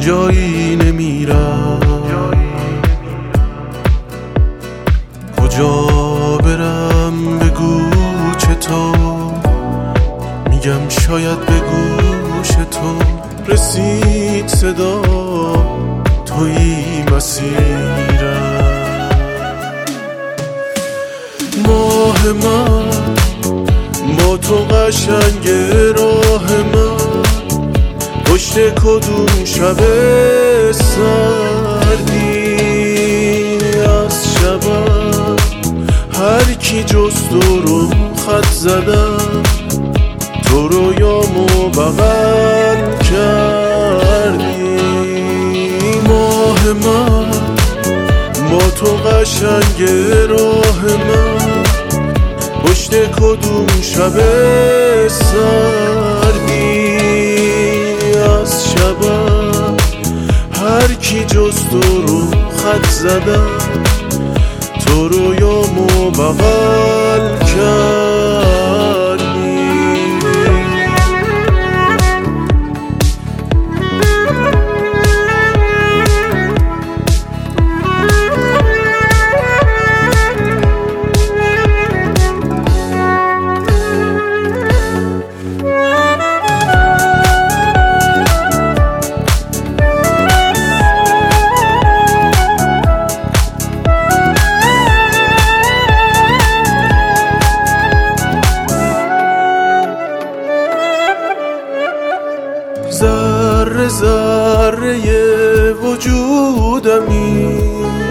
جایی نمیرم، کجا برم بگو چطور، میگم شاید به گوش تو رسید صدا، تویی مسیرم. ماه من با تو قشنگ راه من، پشت کدوم شب سردی از شبم، هر کی جز تو رو خط زدم، تو رویامو بغل کردی. ماه من با تو قشنگ راه من، پشت کدوم شب سردی از شبم، هر کی جز تو رو خط زدم، تو رویامو بغل کردی. ذره ذره وجودمی،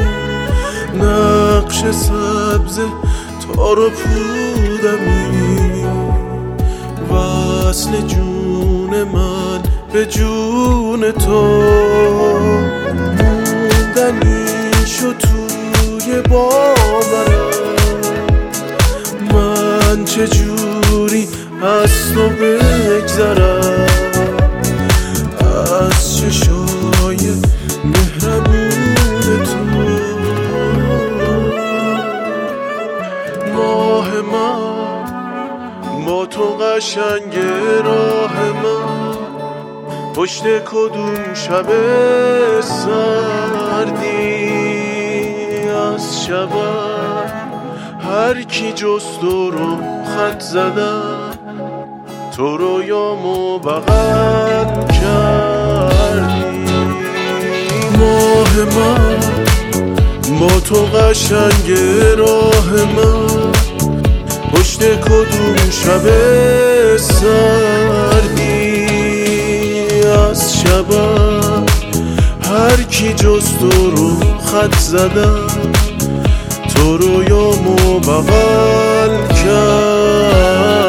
نقش سبز تار و پودمی، وصل جون من به جون تو، موندنی شد توی باورم، من چجوری از تو بگذرم، از چشای مهربون تو. ماه من با تو قشنگ راه من، پشت کدوم شب سردی از شبم، هر کی جز تو رو خط زدم، تو رویامو بغل کردی. ماه من با تو قشنگ راه من، پشت کدوم شب سردی از شبم، هر کی جز تو رو خط زدم، تو رویامو بغل کردی.